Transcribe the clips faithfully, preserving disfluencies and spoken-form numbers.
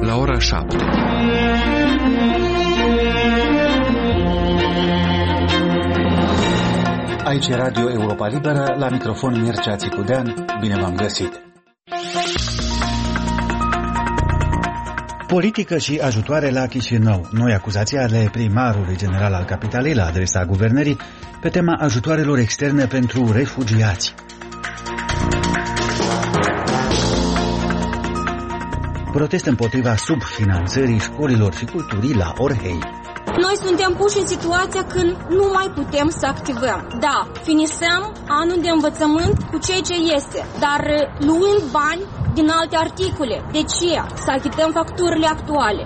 la ora șapte. Aici e Radio Europa Liberă, la microfon Mircea Țicudean. Bine v-am găsit! Politică și ajutoare la Chișinău. Noi acuzații ale primarului general al capitalei la adresa guvernării pe tema ajutoarelor externe pentru refugiați. Protest împotriva subfinanțării școlilor și culturii la Orhei. Noi suntem puși în situația când nu mai putem să activăm. Da, finisăm anul de învățământ cu ceea ce este, dar luând bani din alte articole. De ce? Să achităm facturile actuale.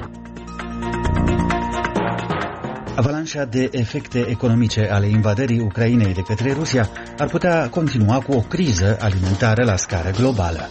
Avalanșa de efecte economice ale invadării Ucrainei de către Rusia ar putea continua cu o criză alimentară la scară globală.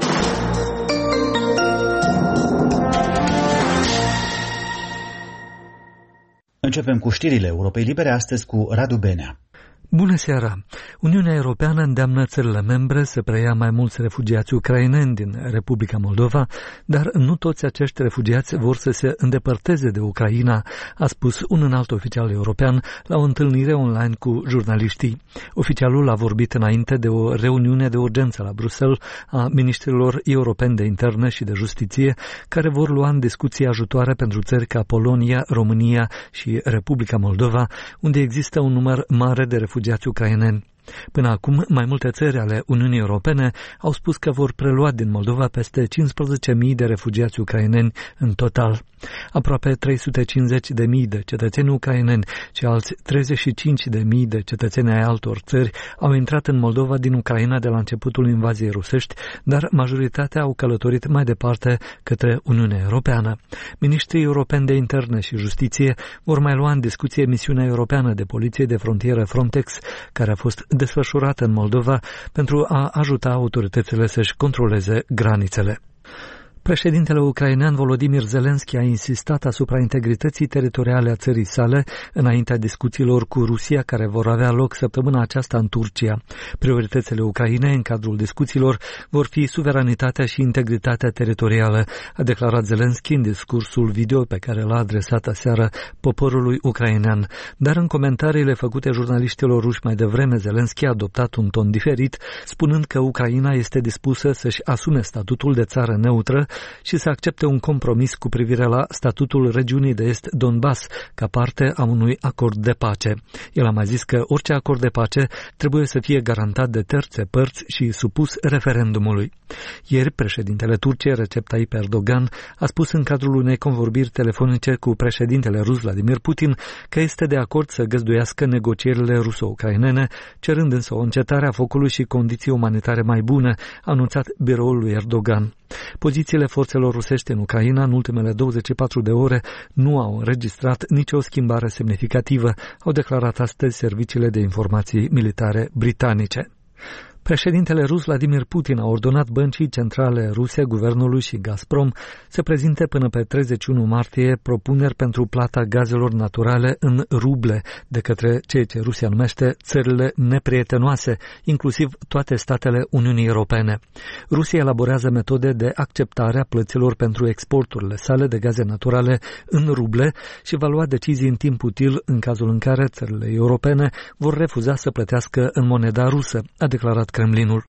Începem cu știrile Europei Libere, astăzi cu Radu Benea. Bună seara! Uniunea Europeană îndeamnă țările membre să preia mai mulți refugiați ucraineni din Republica Moldova, dar nu toți acești refugiați vor să se îndepărteze de Ucraina, a spus un înalt oficial european la o întâlnire online cu jurnaliștii. Oficialul a vorbit înainte de o reuniune de urgență la Bruxelles a ministrilor europeni de interne și de justiție, care vor lua în discuție ajutoare pentru țări ca Polonia, România și Republica Moldova, unde există un număr mare de refugiați ucraineni. Până acum, mai multe țări ale Uniunii Europene au spus că vor prelua din Moldova peste cincisprezece mii de refugiați ucraineni în total. Aproape trei sute cincizeci de mii de cetățeni ucraineni și alți treizeci și cinci de mii de cetățeni ai altor țări au intrat în Moldova din Ucraina de la începutul invaziei rusești, dar majoritatea au călătorit mai departe către Uniunea Europeană. Ministrii europeni de interne și justiție vor mai lua în discuție misiunea europeană de poliție de frontieră Frontex, care a fost desfășurată în Moldova pentru a ajuta autoritățile să-și controleze granițele. Președintele ucrainean Volodymyr Zelensky a insistat asupra integrității teritoriale a țării sale înaintea discuțiilor cu Rusia care vor avea loc săptămâna aceasta în Turcia. Prioritățile Ucrainei în cadrul discuțiilor vor fi suveranitatea și integritatea teritorială, a declarat Zelensky în discursul video pe care l-a adresat aseară poporului ucrainean. Dar în comentariile făcute jurnaliștilor ruși mai devreme, Zelensky a adoptat un ton diferit, spunând că Ucraina este dispusă să-și asume statutul de țară neutră și să accepte un compromis cu privire la statutul regiunii de est Donbass ca parte a unui acord de pace. El a mai zis că orice acord de pace trebuie să fie garantat de terțe părți și supus referendumului. Ieri, președintele Turciei, Recep Tayyip Erdogan, a spus în cadrul unei convorbiri telefonice cu președintele rus Vladimir Putin că este de acord să găzduiască negocierile ruso-ucrainene, cerând însă o încetare a focului și condiții umanitare mai bune, a anunțat biroul lui Erdogan. Pozițiile forțelor rusești în Ucraina în ultimele douăzeci și patru de ore nu au înregistrat nicio schimbare semnificativă, au declarat astăzi serviciile de informații militare britanice. Președintele rus Vladimir Putin a ordonat băncii centrale ruse, guvernului și Gazprom să prezinte până pe treizeci și unu martie propuneri pentru plata gazelor naturale în ruble de către ceea ce Rusia numește țările neprietenoase, inclusiv toate statele Uniunii Europene. Rusia elaborează metode de acceptare a plăților pentru exporturile sale de gaze naturale în ruble și va lua decizii în timp util în cazul în care țările europene vor refuza să plătească în moneda rusă, a declarat Kremlinul.